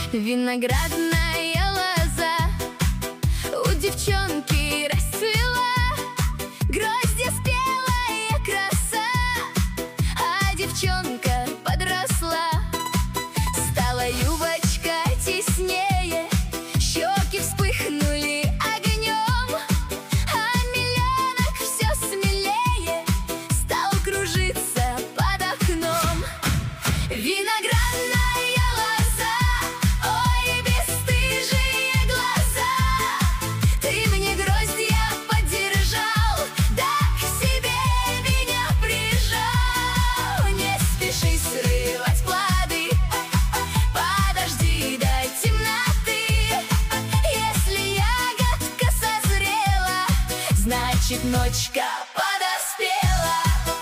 Виноградная лоза у девчонки расцвела, гроздья спелая краса, а девчонка подросла. Стала юбочка теснее, щеки вспыхнули огнем, а миллионок все смелее стал кружиться под окном. Виноградная лоза, ой, бесстыжие глаза, ты мне гроздья подержал, да к себе меня прижал. Не спеши срывать плоды, подожди до темноты. Если ягодка созрела, значит ночка подоспела.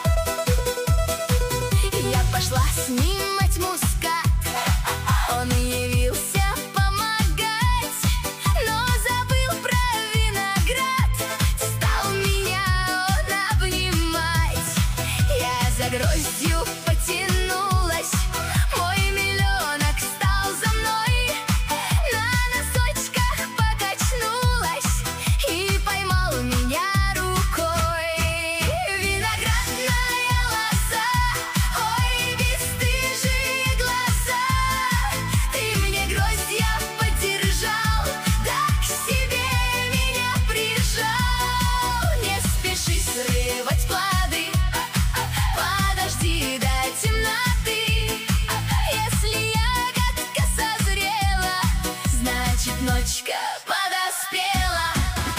Я пошла снимать мускат, он явился помогать, но забыл про виноград, стал меня он обнимать. Я за гроздью потянулась, мой миллионок стал за мной, на носочках покачнулась и поймал меня рукой. Виноградная лоза, ой, бесстыжие глаза, ты мне гроздья подержал, да к себе меня прижал. Не спеши срывать плоды, подожди до темноты. Если ягодка созрела, значит ночка подоспела.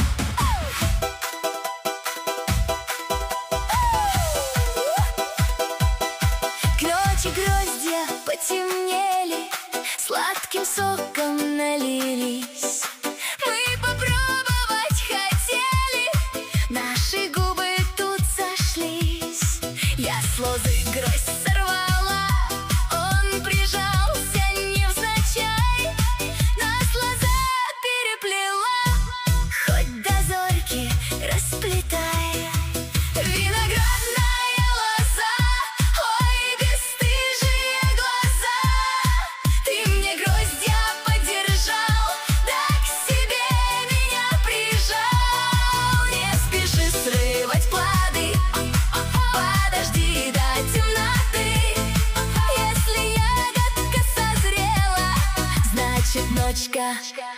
К ночи гроздья потемнели, сладким соком налились. Мы попробовать хотели, наши губы тут сошлись. Я с лозы гроздь сорвала, он прижался невзначай, нас лоза переплела, хоть до зорьки расплетай. Виноградная лоза, ой, бесстыжие глаза, ты мне гроздья подержал, да к себе меня прижал. Не спеши срывать плоды, подожди до темноты. Если ягодка созрела, значит ночка